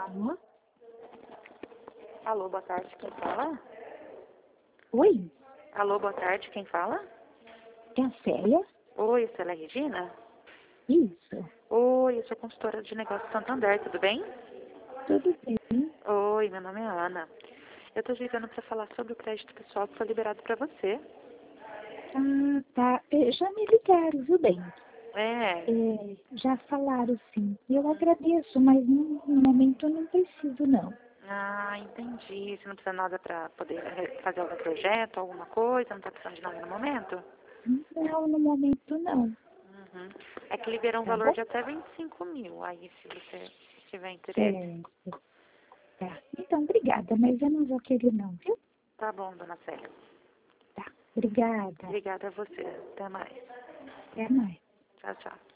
Alô? Alô, boa tarde, quem fala? Oi? Alô, boa tarde, quem fala? É a Célia? Oi, você é a Regina? Isso. Oi, eu sou consultora de negócios Santander, tudo bem? Tudo bem? Oi, meu nome é Ana. Eu tô ligando para falar sobre o crédito pessoal que foi liberado para você. Ah, tá. Já me ligaram, viu bem? É. Já falaram sim. Eu agradeço, mas no momento eu não preciso, não. Ah, entendi. Você não precisa de nada para poder fazer algum projeto, alguma coisa? Não tá precisando de nada no momento? Não, no momento não. Uhum. É que liberou um Tá valor bom? de até 25 mil. Aí, se você tiver interesse. Certo. Tá. Então, obrigada, mas eu não vou querer não, viu? Tá bom, dona Célia. Tá. Obrigada. Obrigada a você. Até mais. Até mais. Tchau, tchau.